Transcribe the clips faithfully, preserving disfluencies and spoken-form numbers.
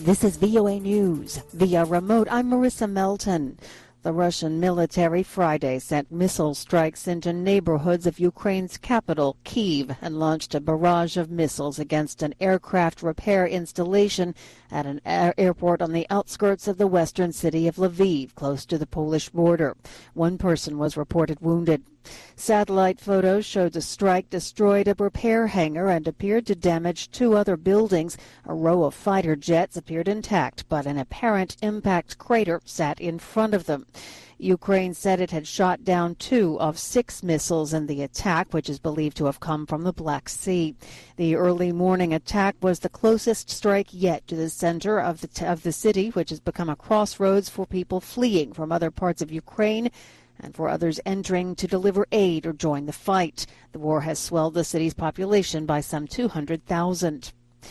This is V O A News. Via remote, I'm Marissa Melton. The Russian military Friday sent missile strikes into neighborhoods of Ukraine's capital, Kyiv, and launched a barrage of missiles against an aircraft repair installation at an air airport on the outskirts of the western city of Lviv, close to the Polish border. One person was reported wounded. Satellite photos showed the strike destroyed a repair hangar and appeared to damage two other buildings. A row of fighter jets appeared intact, but an apparent impact crater sat in front of them. Ukraine said it had shot down two of six missiles in the attack, which is believed to have come from the Black Sea. The early morning attack was the closest strike yet to the center of the, t- of the city, which has become a crossroads for people fleeing from other parts of Ukraine and for others entering to deliver aid or join the fight. The war has swelled the city's population by some two hundred thousand.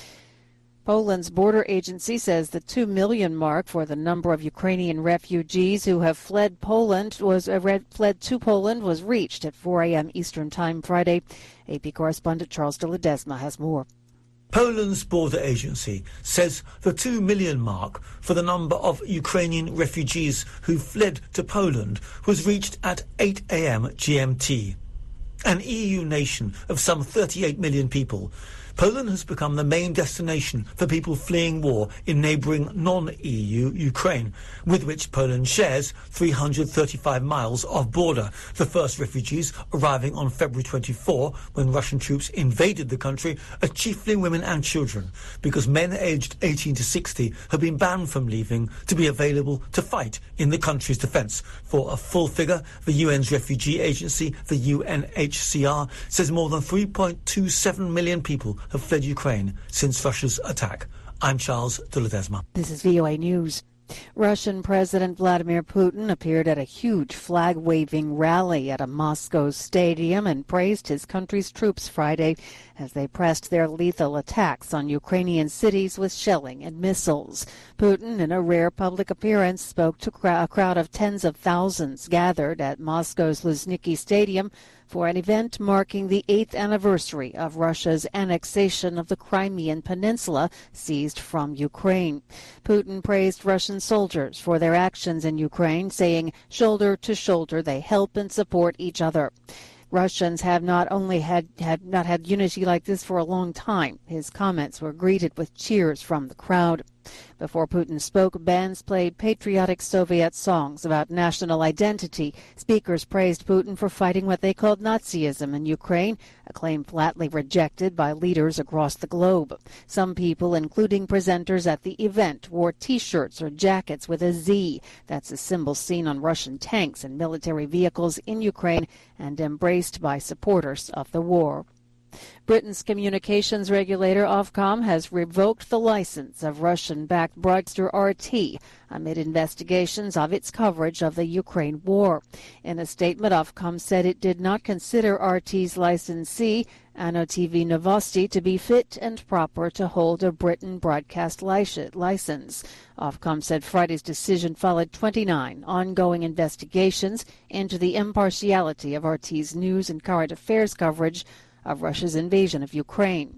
Poland's border agency says the two million mark for the number of Ukrainian refugees who have fled Poland was uh, fled to Poland was reached at four a.m. Eastern Time Friday. A P correspondent Charles de Ledesma has more. Poland's border agency says the two million mark for the number of Ukrainian refugees who fled to Poland was reached at eight a.m. G M T. An E U nation of some thirty-eight million people, Poland has become the main destination for people fleeing war in neighbouring non-E U Ukraine, with which Poland shares three hundred thirty-five miles of border. The first refugees arriving on February twenty-fourth, when Russian troops invaded the country, are chiefly women and children, because men aged eighteen to sixty have been banned from leaving to be available to fight in the country's defence. For a full figure, the U N's refugee agency, the U N H C R, says more than three point two seven million people have fled Ukraine since Russia's attack. I'm Charles de Ledesma. This is V O A News. Russian President Vladimir Putin appeared at a huge flag-waving rally at a Moscow stadium and praised his country's troops Friday as they pressed their lethal attacks on Ukrainian cities with shelling and missiles. Putin, in a rare public appearance, spoke to a crowd of tens of thousands gathered at Moscow's Luzhniki Stadium for an event marking the eighth anniversary of Russia's annexation of the Crimean Peninsula seized from Ukraine. Putin praised Russian soldiers for their actions in Ukraine, saying, "Shoulder to shoulder, they help and support each other." Russians have not only had, had not had unity like this for a long time. His comments were greeted with cheers from the crowd. Before Putin spoke, bands played patriotic Soviet songs about national identity. Speakers praised Putin for fighting what they called Nazism in Ukraine, a claim flatly rejected by leaders across the globe. Some people, including presenters at the event, wore T-shirts or jackets with a Z. That's a symbol seen on Russian tanks and military vehicles in Ukraine and embraced by supporters of the war. Britain's communications regulator Ofcom has revoked the license of Russian-backed broadcaster R T amid investigations of its coverage of the Ukraine war. In a statement, Ofcom said it did not consider R T's licensee, Ano T V Novosti, to be fit and proper to hold a Britain broadcast license. Ofcom said Friday's decision followed twenty-nine ongoing investigations into the impartiality of R T's news and current affairs coverage of Russia's invasion of Ukraine.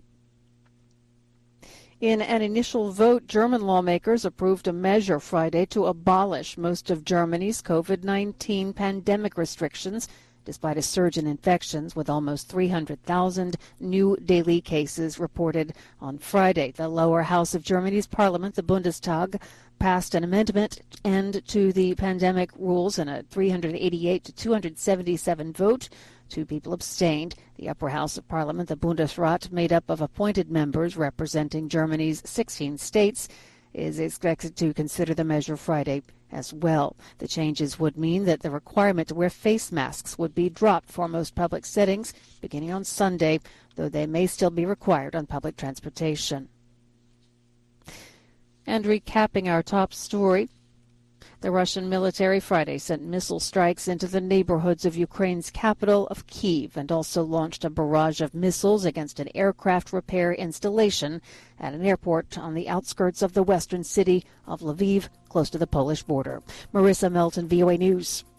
In an initial vote, German lawmakers approved a measure Friday to abolish most of Germany's COVID nineteen pandemic restrictions, despite a surge in infections, with almost three hundred thousand new daily cases reported on Friday. The lower house of Germany's parliament, the Bundestag, passed an amendment end to the pandemic rules in a three hundred eighty-eight to two hundred seventy-seven vote. Two people abstained. The upper house of parliament, the Bundesrat, made up of appointed members representing Germany's sixteen states, is expected to consider the measure Friday as well. The changes would mean that the requirement to wear face masks would be dropped for most public settings beginning on Sunday, though they may still be required on public transportation. And recapping our top story, the Russian military Friday sent missile strikes into the neighborhoods of Ukraine's capital of Kyiv and also launched a barrage of missiles against an aircraft repair installation at an airport on the outskirts of the western city of Lviv, close to the Polish border. Marissa Melton, V O A News.